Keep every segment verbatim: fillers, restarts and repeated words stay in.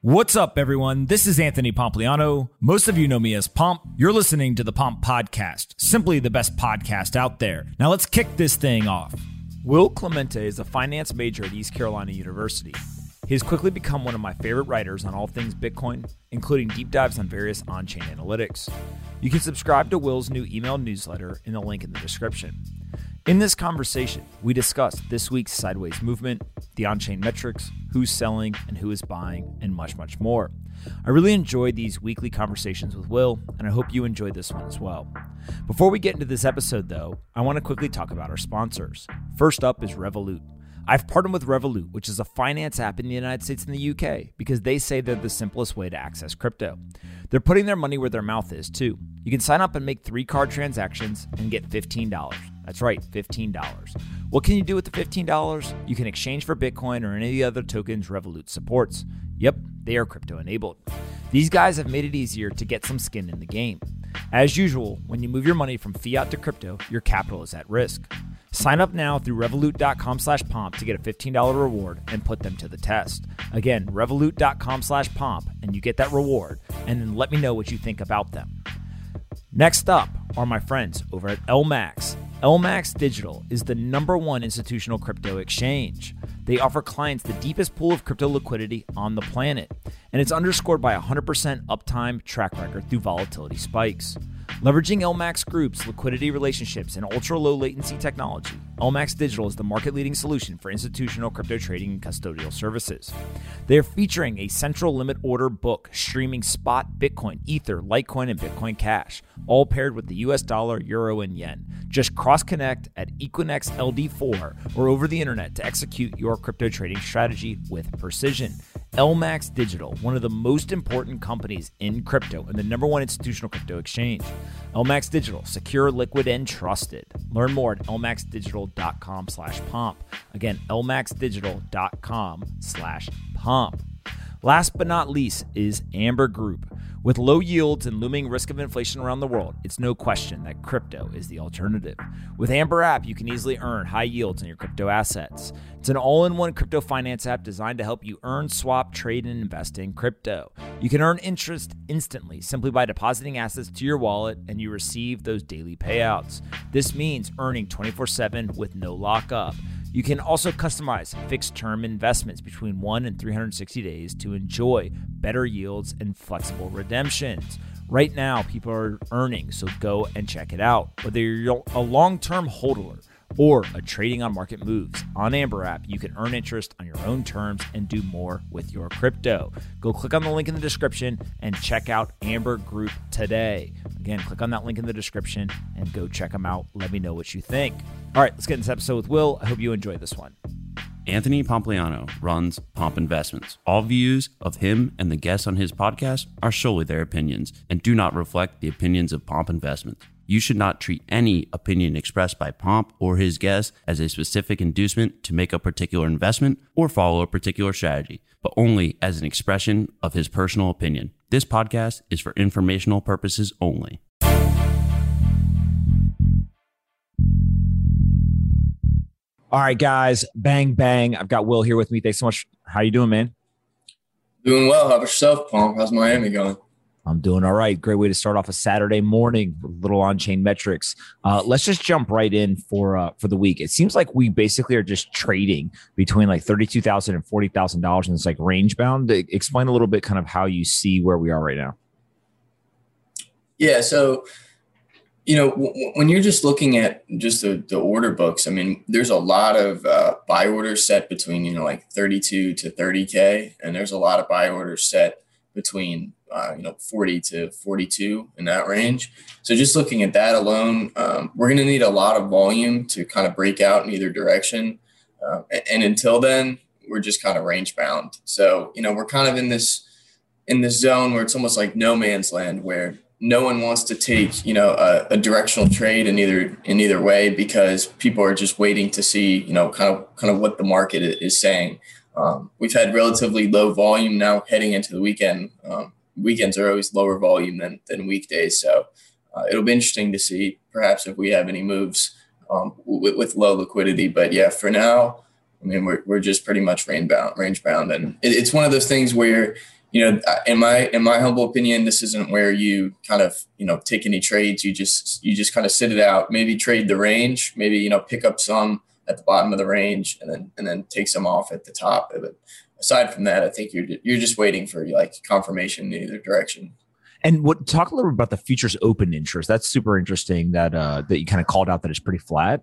What's up, everyone? This is Anthony Pompliano. Most of you know me as Pomp. You're listening to the Pomp Podcast, simply the best podcast out there. Now let's kick this thing off. Will Clemente is a finance major at East Carolina University. He has quickly become one of my favorite writers on all things Bitcoin, including deep dives on various on-chain analytics. You can subscribe to Will's new email newsletter in the link in the description. In this conversation, we discussed this week's sideways movement, the on-chain metrics, who's selling and who is buying, and much, much more. I really enjoyed these weekly conversations with Will, and I hope you enjoyed this one as well. Before we get into this episode, though, I want to quickly talk about our sponsors. First up is Revolut. I've partnered with Revolut, which is a finance app in the United States and the U K, because they say they're the simplest way to access crypto. They're putting their money where their mouth is, too. You can sign up and make three card transactions and get fifteen dollars. That's right, fifteen dollars. What can you do with the fifteen dollars? You can exchange for Bitcoin or any of the other tokens Revolut supports. Yep, they are crypto enabled. These guys have made it easier to get some skin in the game. As usual, when you move your money from fiat to crypto, your capital is at risk. Sign up now through revolut.com slash pomp to get a fifteen dollars reward and put them to the test. Again, revolut.com slash pomp and you get that reward, and then let me know what you think about them. Next up are my friends over at L MAX. L MAX Digital is the number one institutional crypto exchange. They offer clients the deepest pool of crypto liquidity on the planet, and it's underscored by a one hundred percent uptime track record through volatility spikes. Leveraging L MAX Group's liquidity relationships and ultra-low latency technology, L MAX Digital is the market-leading solution for institutional crypto trading and custodial services. They are featuring a central limit order book streaming spot Bitcoin, Ether, Litecoin, and Bitcoin Cash, all paired with the U S dollar, euro, and yen. Just cross-connect at Equinix L D four or over the internet to execute your crypto trading strategy with precision. L MAX Digital, one of the most important companies in crypto and the number one institutional crypto exchange. L MAX Digital, secure, liquid, and trusted. Learn more at lmaxdigital.com slash pomp. Again, lmaxdigital.com slash pomp. Last but not least is Amber Group. With low yields and looming risk of inflation around the world, it's no question that crypto is the alternative. With Amber app, you can easily earn high yields on your crypto assets. It's an all-in-one crypto finance app designed to help you earn, swap, trade, and invest in crypto. You can earn interest instantly simply by depositing assets to your wallet, and you receive those daily payouts. This means earning twenty-four seven with no lockup. You can also customize fixed-term investments between one and three hundred sixty days to enjoy better yields and flexible redemptions. Right now, people are earning, so go and check it out. Whether you're a long-term holder or a trading on market moves, on Amber app, you can earn interest on your own terms and do more with your crypto. Go click on the link in the description and check out Amber Group today. Again, click on that link in the description and go check them out. Let me know what you think. All right, let's get into this episode with Will. I hope you enjoy this one. Anthony Pompliano runs Pomp Investments. All views of him and the guests on his podcast are solely their opinions and do not reflect the opinions of Pomp Investments. You should not treat any opinion expressed by Pomp or his guests as a specific inducement to make a particular investment or follow a particular strategy, but only as an expression of his personal opinion. This podcast is for informational purposes only. All right, guys, bang, bang. I've got Will here with me. Thanks so much. How you doing, man? Doing well. How about yourself, Pomp? How's Miami going? I'm doing all right. Great way to start off a Saturday morning with little on-chain metrics. Uh, let's just jump right in for uh, for the week. It seems like we basically are just trading between like thirty-two thousand dollars and forty thousand dollars, and it's like range bound. Explain a little bit kind of how you see where we are right now. Yeah, so, you know, w- when you're just looking at just the, the order books, I mean, there's a lot of uh, buy orders set between, you know, like thirty-two to thirty K, and there's a lot of buy orders set between Uh, you know, forty to forty-two in that range. So just looking at that alone, um, we're going to need a lot of volume to kind of break out in either direction. Uh, and until then, we're just kind of range bound. So, you know, we're kind of in this, in this zone where it's almost like no man's land, where no one wants to take, you know, a, a directional trade in either, in either way, because people are just waiting to see, you know, kind of, kind of what the market is saying. Um, we've had relatively low volume now heading into the weekend. Um, weekends are always lower volume than, than weekdays. So uh, it'll be interesting to see perhaps if we have any moves um, with, with low liquidity. But yeah, for now, I mean, we're, we're just pretty much range bound, range bound. And it, it's one of those things where, you know, in my in my humble opinion, this isn't where you kind of, you know, take any trades. You just you just kind of sit it out. Maybe trade the range. Maybe, you know, pick up some at the bottom of the range and then and then take some off at the top. But aside from that, I think you're you're just waiting for like confirmation in either direction. And what talk a little bit about the futures open interest. That's super interesting that uh, that you kind of called out that it's pretty flat.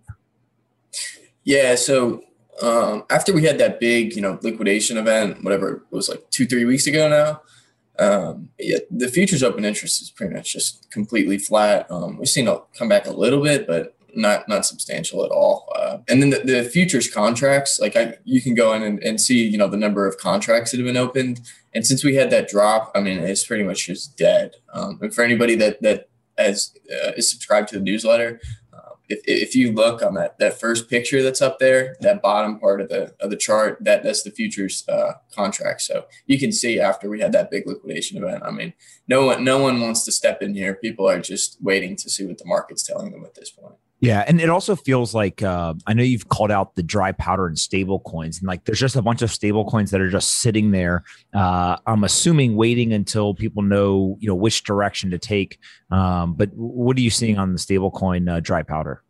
Yeah. So um, after we had that big, you know, liquidation event, whatever it was, like two, three weeks ago now, um, yeah, the futures open interest is pretty much just completely flat. Um, we've seen it come back a little bit, but not not substantial at all. Uh, and then the, the futures contracts, like I, you can go in and, and see, you know, the number of contracts that have been opened. And since we had that drop, I mean, it's pretty much just dead. Um, and for anybody that that has uh, is subscribed to the newsletter, uh, if if you look on that that first picture that's up there, that bottom part of the of the chart, that that's the futures uh, contract. So you can see after we had that big liquidation event, I mean, no one no one wants to step in here. People are just waiting to see what the market's telling them at this point. Yeah. And it also feels like, uh, I know you've called out the dry powder and stable coins, and like, there's just a bunch of stable coins that are just sitting there. Uh, I'm assuming waiting until people know, you know, which direction to take. Um, but what are you seeing on the stable coin uh, dry powder?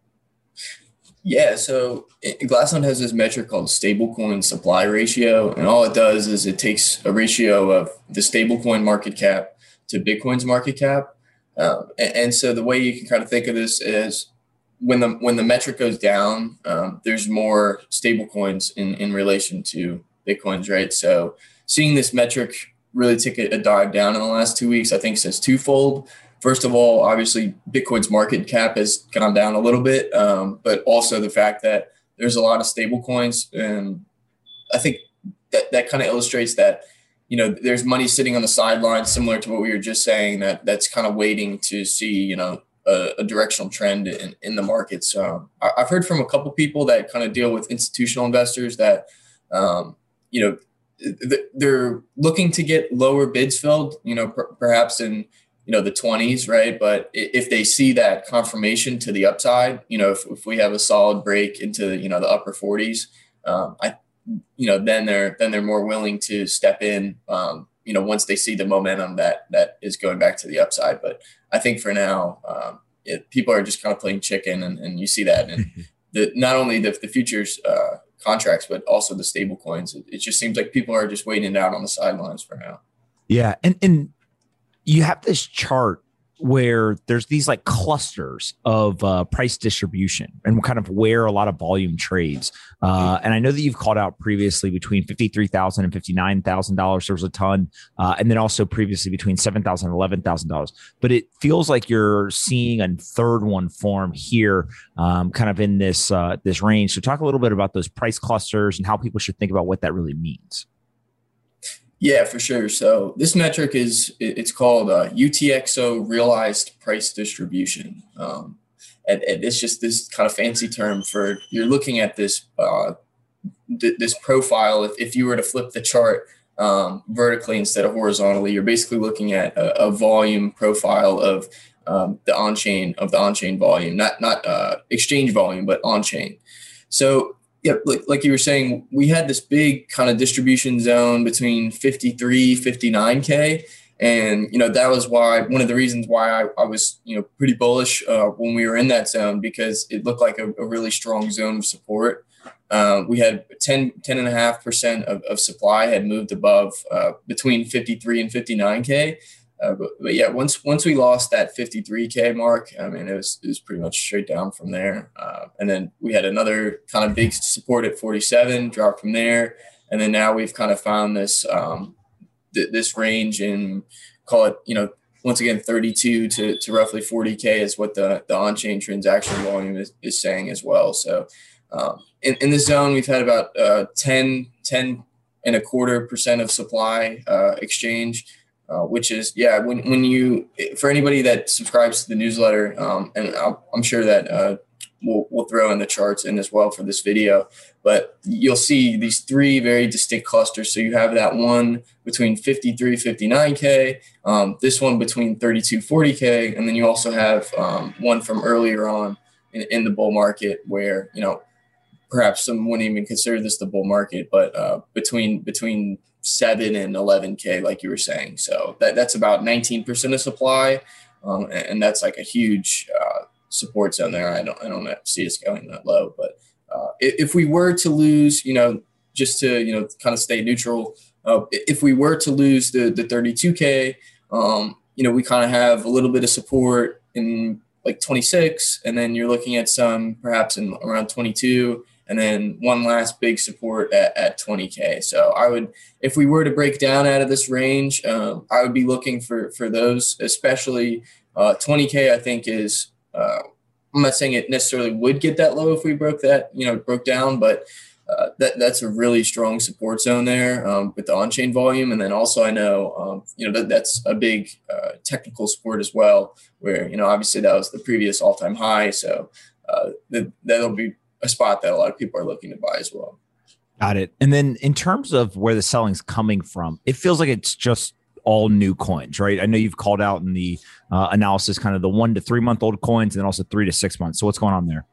Yeah. So Glassstone has this metric called stablecoin supply ratio. And all it does is it takes a ratio of the stablecoin market cap to Bitcoin's market cap. Um, and, and so the way you can kind of think of this is, when the when the metric goes down, um, there's more stable coins in, in relation to Bitcoins, right? So seeing this metric really take a, a dive down in the last two weeks, I think says twofold. First of all, obviously Bitcoin's market cap has gone down a little bit, um, but also the fact that there's a lot of stable coins. And I think that, that kind of illustrates that, you know, there's money sitting on the sidelines, similar to what we were just saying, that that's kind of waiting to see, you know, A, a directional trend in, in the market. So I, I've heard from a couple people that kind of deal with institutional investors that, um, you know, th- they're looking to get lower bids filled, you know, per- perhaps in, you know, the twenties, right? But if they see that confirmation to the upside, you know, if, if we have a solid break into, you know, the upper forties, um, I, you know, then they're, then they're more willing to step in, um, you know, once they see the momentum that that is going back to the upside. But I think for now, um, it, people are just kind of playing chicken, and, and you see that in the, not only the, the futures uh, contracts, but also the stable coins. It, it just seems like people are just waiting it out on the sidelines for now. Yeah. And, and you have this chart where there's these like clusters of uh, price distribution and kind of where a lot of volume trades. Uh, and I know that you've called out previously between fifty-three thousand dollars and fifty-nine thousand dollars there was a ton. Uh, and then also previously between seven thousand dollars and eleven thousand dollars. But it feels like you're seeing a third one form here, um, kind of in this, uh, this range. So talk a little bit about those price clusters and how people should think about what that really means. Yeah, for sure. So this metric is, it's called uh, U T X O, realized price distribution. Um, and, and it's just this kind of fancy term for, you're looking at this, uh, th- this profile. If, if you were to flip the chart um, vertically instead of horizontally, you're basically looking at a, a volume profile of um, the on-chain of the on-chain volume, not, not uh, exchange volume, but on-chain. So yeah, like, like you were saying, we had this big kind of distribution zone between fifty-three, fifty-nine K. And, you know, that was why, one of the reasons why I, I was, you know, pretty bullish uh, when we were in that zone, because it looked like a, a really strong zone of support. Uh, we had ten, ten and a half percent of, of supply had moved above uh, between fifty-three and fifty-nine K. Uh, but, but yeah, once once we lost that fifty-three K mark, I mean, it was it was pretty much straight down from there. Uh, and then we had another kind of big support at forty-seven, drop from there, and then now we've kind of found this um, th- this range in, call it, you know, once again thirty-two to, to roughly forty K is what the the on-chain transaction volume is, is saying as well. So um, in in this zone, we've had about uh, ten, ten and a quarter percent of supply uh, exchange. Uh, which is, yeah, when, when you, for anybody that subscribes to the newsletter, um, and I'll, I'm sure that uh, we'll, we'll throw in the charts in as well for this video, but you'll see these three very distinct clusters. So you have that one between fifty-three, fifty-nine K, um, this one between thirty-two, forty K, and then you also have um, one from earlier on in, in the bull market where, you know, perhaps some wouldn't even consider this the bull market, but uh, between between seven and eleven K, like you were saying. So that, that's about nineteen percent of supply. Um, and, and that's like a huge uh, support zone there. I don't I don't see us going that low. But uh, if, if we were to lose, you know, just to, you know, kind of stay neutral, uh, if we were to lose the, the thirty-two K, um, you know, we kind of have a little bit of support in like twenty-six, and then you're looking at some perhaps in around twenty-two, and then one last big support at, at twenty K. So I would, if we were to break down out of this range, um, I would be looking for, for those, especially uh, twenty K, I think is, uh, I'm not saying it necessarily would get that low if we broke that, you know, broke down, but uh, that that's a really strong support zone there um, with the on-chain volume. And then also I know, um, you know, that that's a big uh, technical support as well, where, you know, obviously that was the previous all-time high. So uh, that, that'll be a spot that a lot of people are looking to buy as well. Got it. And then in terms of where the selling's coming from, it feels like it's just all new coins, right? I know you've called out in the uh, analysis kind of the one to three month old coins and then also three to six months. So what's going on there?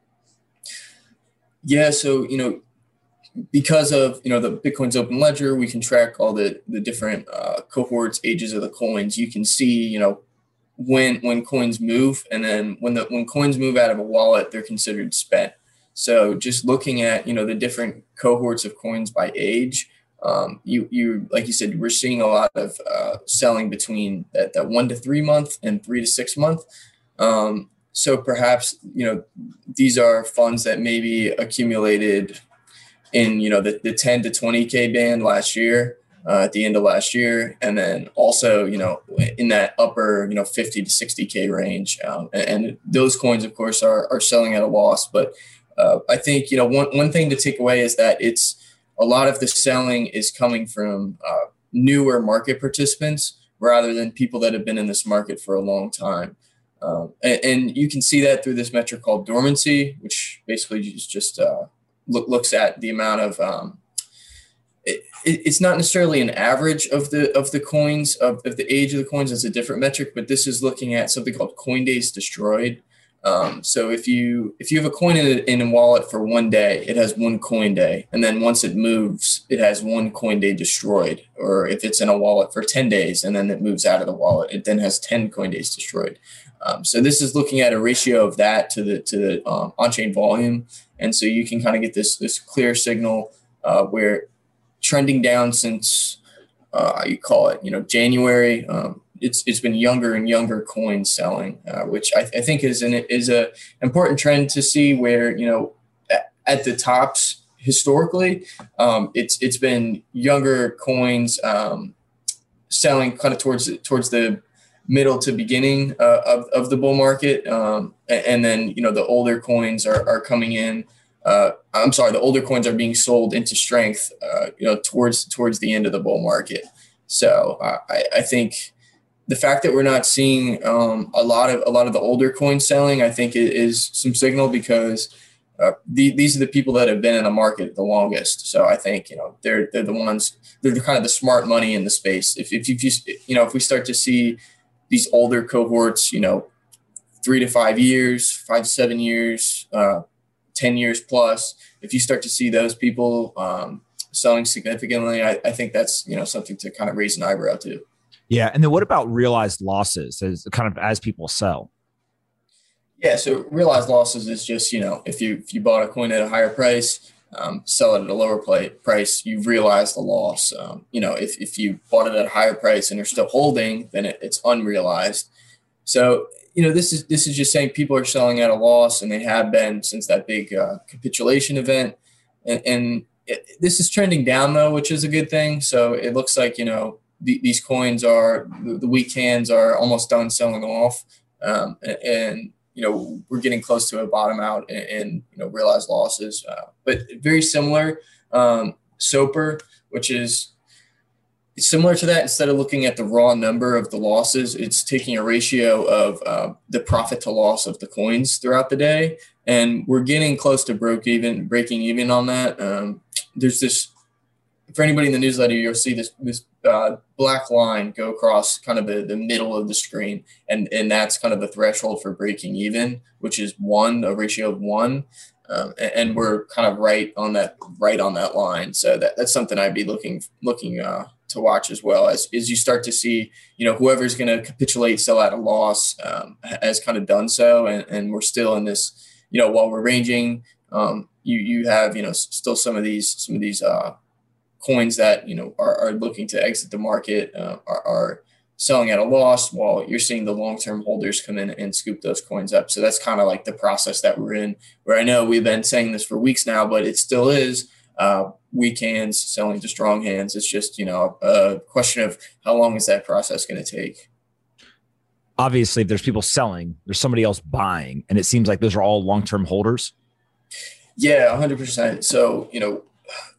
Yeah. So, you know, because of, you know, the Bitcoin's open ledger, we can track all the, the different uh, cohorts, ages of the coins. You can see, you know, when, when coins move, and then when the, when coins move out of a wallet, they're considered spent. So just looking at, you know, the different cohorts of coins by age, um, you, you, like you said, we're seeing a lot of uh, selling between that, that one to three month and three to six month. Um, so perhaps, you know, these are funds that maybe accumulated in, you know, the, the ten to twenty K band last year, uh, at the end of last year. And then also, you know, in that upper, you know, fifty to sixty K range. Um, and, and those coins, of course, are, are selling at a loss. But uh, I think, you know, one, one thing to take away is that it's a lot of the selling is coming from uh, newer market participants rather than people that have been in this market for a long time. Um, and, and you can see that through this metric called dormancy, which basically is just uh, look, looks at the amount of um, it, it, it's not necessarily an average of the of the coins of, of the age of the coins. It's a different metric, but this is looking at something called coin days destroyed. Um, so if you if you have a coin in a, in a wallet for one day, it has one coin day, and then once it moves, it has one coin day destroyed. Or if it's in a wallet for ten days and then it moves out of the wallet, it then has ten coin days destroyed. Um, so this is looking at a ratio of that to the to the um, on-chain volume, and so you can kind of get this this clear signal uh, where trending down since uh, you call it you know January. Um, It's it's been younger and younger coins selling, uh, which I, I think is an is a important trend to see. Where you know at, at the tops historically, um, it's it's been younger coins um, selling kind of towards towards the middle to beginning uh, of of the bull market, um, and, and then you know the older coins are are coming in. Uh, I'm sorry, the older coins are being sold into strength, uh, you know, towards towards the end of the bull market. So uh, I I think. The fact that we're not seeing um, a lot of a lot of the older coins selling, I think, is some signal because uh, the, these are the people that have been in the market the longest. So I think you know they're they're the ones they're the kind of the smart money in the space. If if you just you know if we start to see these older cohorts, you know, three to five years, five to seven years, uh, ten years plus, if you start to see those people um, selling significantly, I, I think that's you know something to kind of raise an eyebrow to. Yeah. And then what about realized losses as kind of as people sell? Yeah. So realized losses is just, you know, if you, if you bought a coin at a higher price, um, sell it at a lower play, price, you've realized the loss. Um, you know, if, if you bought it at a higher price and you're still holding, then it, it's unrealized. So, you know, this is, this is just saying people are selling at a loss, and they have been since that big uh, capitulation event. And, and it, this is trending down though, which is a good thing. So it looks like, you know, these coins are the weak hands are almost done selling off, um, and, and you know we're getting close to a bottom out in, in you know realized losses. Uh, but very similar, um, SOPR, which is similar to that. Instead of looking at the raw number of the losses, it's taking a ratio of uh, the profit to loss of the coins throughout the day, and we're getting close to broke even, breaking even on that. Um, there's this. For anybody in the newsletter, you'll see this this uh, black line go across kind of the, the middle of the screen, and and that's kind of the threshold for breaking even, which is one, a ratio of one. Um, and, and we're kind of right on that, right on that line. So that, that's something I'd be looking, looking uh, to watch as well as, as you start to see, you know, whoever's going to capitulate, sell at a loss um, has kind of done so. And, and we're still in this, you know, while we're ranging, um, you, you have, you know, still some of these, some of these uh, coins that, you know, are, are looking to exit the market, uh, are, are selling at a loss while you're seeing the long-term holders come in and scoop those coins up. So that's kind of like the process that we're in, where I know we've been saying this for weeks now, but it still is uh, weak hands selling to strong hands. It's just, you know, a question of how long is that process going to take? Obviously, if there's people selling, there's somebody else buying, and it seems like those are all long-term holders. Yeah, one hundred percent. So, you know,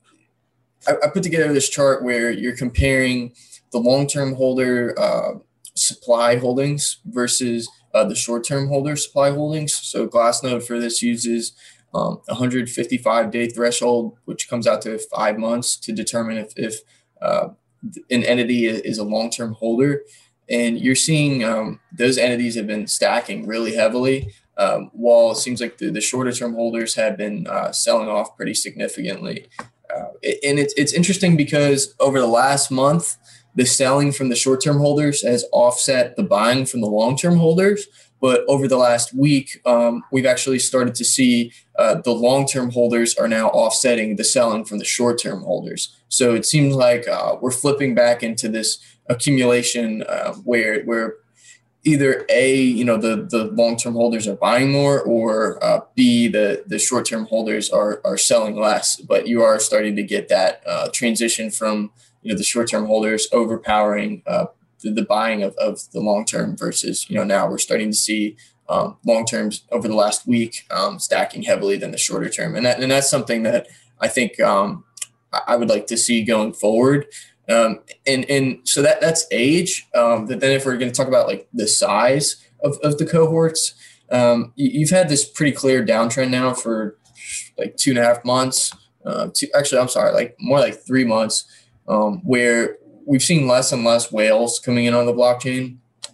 I, I put together this chart where you're comparing the long-term holder uh, supply holdings versus uh, the short-term holder supply holdings. So Glassnode for this uses um, one hundred fifty-five day threshold, which comes out to five months to determine if, if uh, an entity is a long-term holder. And you're seeing um, those entities have been stacking really heavily, um, while it seems like the, the shorter-term holders have been uh, selling off pretty significantly. Uh, and it's it's interesting because over the last month, the selling from the short-term holders has offset the buying from the long-term holders. But over the last week, um, we've actually started to see uh, the long-term holders are now offsetting the selling from the short-term holders. So it seems like uh, we're flipping back into this accumulation uh, where where either A, you know, the, the long-term holders are buying more, or uh, B, the, the short-term holders are are selling less. But you are starting to get that uh, transition from, you know, the short-term holders overpowering uh, the, the buying of, of the long-term versus, you know, now we're starting to see um, long-terms over the last week um, stacking heavily than the shorter term. And that, and that's something that I think um, I would like to see going forward. Um, and, and so that that's age. Um, but then if we're going to talk about like the size of, of the cohorts, um, you, you've had this pretty clear downtrend now for like two and a half months. Uh, two, actually, I'm sorry, like more like three months. Um, where we've seen less and less whales coming in on the blockchain.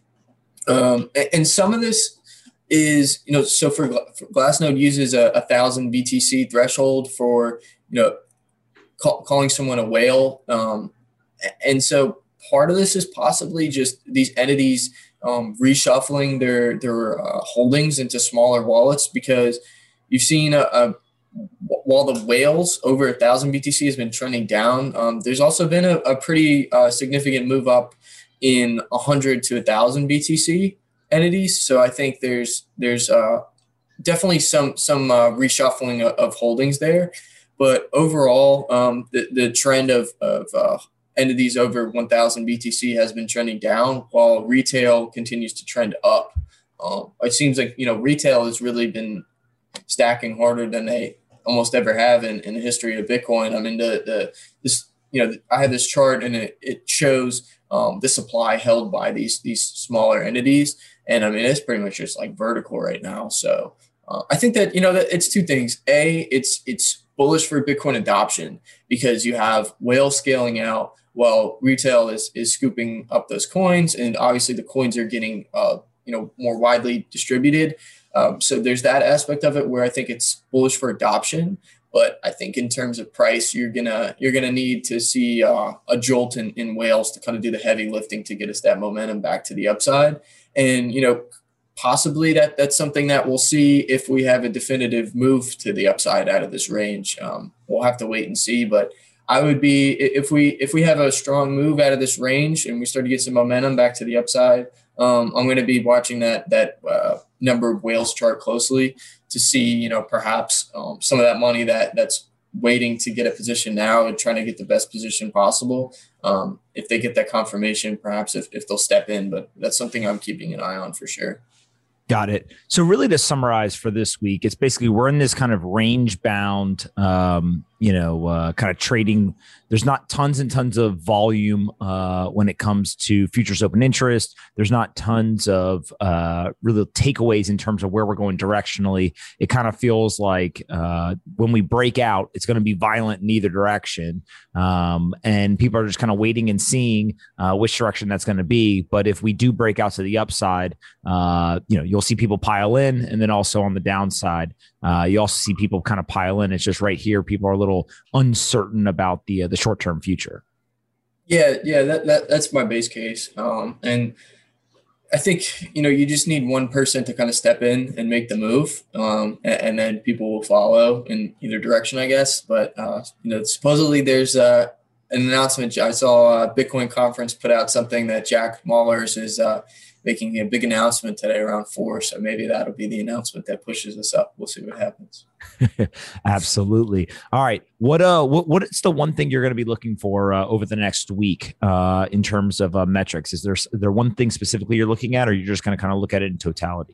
Um, and, and some of this is, you know, so for, for Glassnode uses a, a thousand B T C threshold for, you know, call, calling someone a whale. Um, and so part of this is possibly just these entities um, reshuffling their, their uh, holdings into smaller wallets, because you've seen a, a while the whales over a thousand B T C has been trending down, um, there's also been a, a pretty uh, significant move up in a hundred to a thousand B T C entities. So I think there's there's uh, definitely some some uh, reshuffling of, of holdings there. But overall, um, the the trend of of uh, entities over one thousand B T C has been trending down, while retail continues to trend up. Um, it seems like, you know, retail has really been stacking harder than they almost ever have in, in the history of Bitcoin. I mean, the, the, this, you know, I had this chart and it, it shows um, the supply held by these, these smaller entities. And I mean, it's pretty much just like vertical right now. So uh, I think that, you know, that it's two things. A, it's, it's bullish for Bitcoin adoption because you have whales scaling out while retail is, is scooping up those coins. And obviously the coins are getting, uh, you know, more widely distributed. Um, so there's that aspect of it where I think it's bullish for adoption, but I think in terms of price, you're gonna you're gonna need to see uh, a jolt in, in whales to kind of do the heavy lifting to get us that momentum back to the upside. And you know, possibly that that's something that we'll see if we have a definitive move to the upside out of this range. Um, we'll have to wait and see, but I would be if we if we have a strong move out of this range and we start to get some momentum back to the upside. Um, I'm going to be watching that that uh, number of whales chart closely to see, you know, perhaps um, some of that money that that's waiting to get a position now and trying to get the best position possible. Um, if they get that confirmation, perhaps if, if they'll step in, but that's something I'm keeping an eye on for sure. Got it. So really to summarize for this week, it's basically we're in this kind of range bound, um, you know, uh, kind of trading. There's not tons and tons of volume uh, when it comes to futures open interest. There's not tons of uh, really takeaways in terms of where we're going directionally. It kind of feels like uh, when we break out, it's going to be violent in either direction. Um, and people are just kind of waiting and seeing uh, which direction that's going to be. But if we do break out to the upside, uh, you know, you'll see people pile in, and then also on the downside, Uh, you also see people kind of pile in. It's just right here, people are a little uncertain about the uh, the short term future. Yeah, yeah, that, that that's my base case. Um, and I think, you know, you just need one person to kind of step in and make the move, um, and, and then people will follow in either direction, I guess. But, uh, you know, supposedly there's uh, an announcement. I saw a Bitcoin conference put out something that Jack Mallers is uh, making a big announcement today around four. So maybe that'll be the announcement that pushes us up. We'll see what happens. Absolutely. All right. What uh, what what is the one thing you're going to be looking for uh, over the next week uh, in terms of uh, metrics? Is there is there one thing specifically you're looking at, or you're just going to kind of look at it in totality?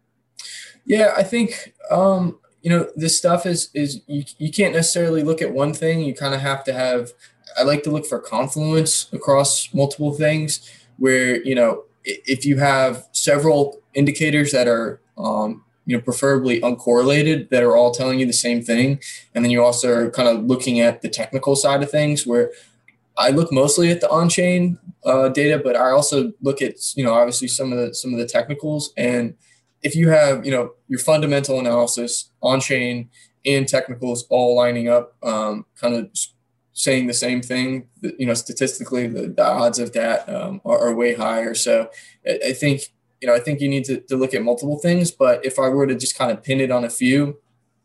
Yeah, I think um, you know, this stuff is is you, you can't necessarily look at one thing. You kind of have to have. I like to look for confluence across multiple things, where, you know, if you have several indicators that are um, you know, preferably uncorrelated, that are all telling you the same thing. And then you also are kind of looking at the technical side of things, where I look mostly at the on-chain uh, data, but I also look at, you know, obviously some of the, some of the technicals. And if you have, you know, your fundamental analysis, on-chain and technicals all lining up, um, kind of saying the same thing, you know, statistically, the, the odds of that um, are, are way higher. So I, I think, you know, I think you need to, to look at multiple things, but if I were to just kind of pin it on a few,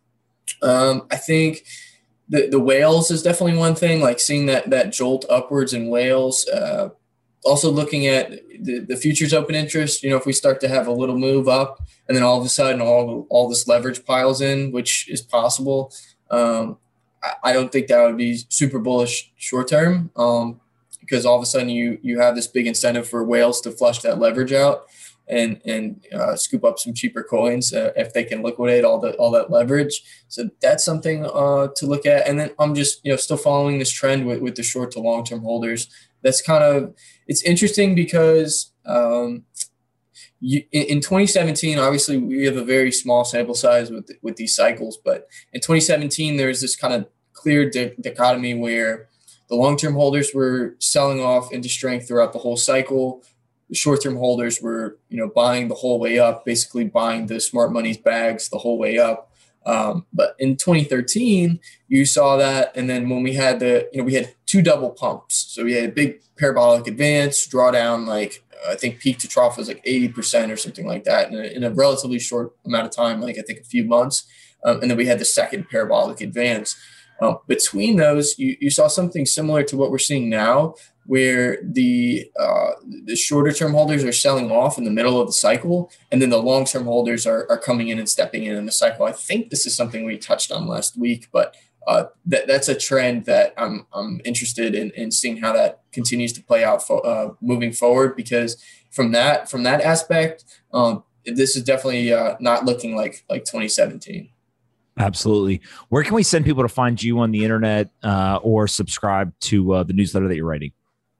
um, I think the, the whales is definitely one thing, like seeing that, that jolt upwards in whales. Uh, also looking at the, the futures open interest, you know, if we start to have a little move up and then all of a sudden all, all this leverage piles in, which is possible. Um, I, I don't think that would be super bullish short term, um, because all of a sudden you, you have this big incentive for whales to flush that leverage out and and uh, scoop up some cheaper coins uh, if they can liquidate all the all that leverage. So that's something uh, to look at. And then I'm just, you know, still following this trend with, with the short to long term holders. That's kind of, it's interesting because um, you, in, in twenty seventeen, obviously we have a very small sample size with with these cycles, but in twenty seventeen there's this kind of clear di- dichotomy where the long term holders were selling off into strength throughout the whole cycle. The short-term holders were, you know, buying the whole way up, basically buying the smart money's bags the whole way up. Um, but in twenty thirteen, you saw that. And then when we had the, you know, we had two double pumps. So we had a big parabolic advance, drawdown, like I think peak to trough was like eighty percent or something like that in a, in a relatively short amount of time, like I think a few months. Um, and then we had the second parabolic advance. Uh, between those, you, you saw something similar to what we're seeing now, where the uh, the shorter term holders are selling off in the middle of the cycle, and then the long term holders are, are coming in and stepping in in the cycle. I think this is something we touched on last week, but uh, that that's a trend that I'm I'm interested in, in seeing how that continues to play out for, uh, moving forward. Because from that from that aspect, um, this is definitely uh, not looking like like twenty seventeen. Absolutely. Where can we send people to find you on the internet uh, or subscribe to uh, the newsletter that you're writing?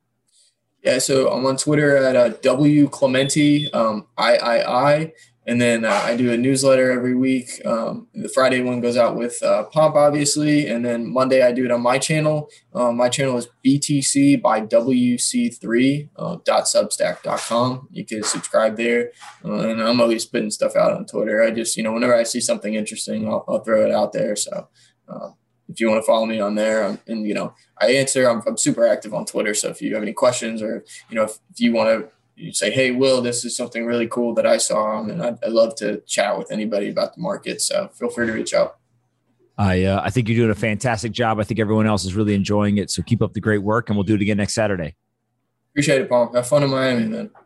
Yeah, so I'm on Twitter at uh, W Clemente, um, I I I, and then uh, I do a newsletter every week. Um, the Friday one goes out with uh, Pomp, obviously, and then Monday I do it on my channel. Uh, my channel is B T C by W C three uh, dot substack dot com. You can subscribe there, uh, and I'm always putting stuff out on Twitter. I just, you know, whenever I see something interesting, I'll, I'll throw it out there. So uh, if you want to follow me on there, um, and, you know, I answer, I'm, I'm super active on Twitter. So if you have any questions, or, you know, if, if you want to, you say, hey, Will, this is something really cool that I saw, and I'd, I'd love to chat with anybody about the market. So feel free to reach out. I uh, I think you're doing a fantastic job. I think everyone else is really enjoying it. So keep up the great work, and we'll do it again next Saturday. Appreciate it, Paul. Have fun in Miami, man.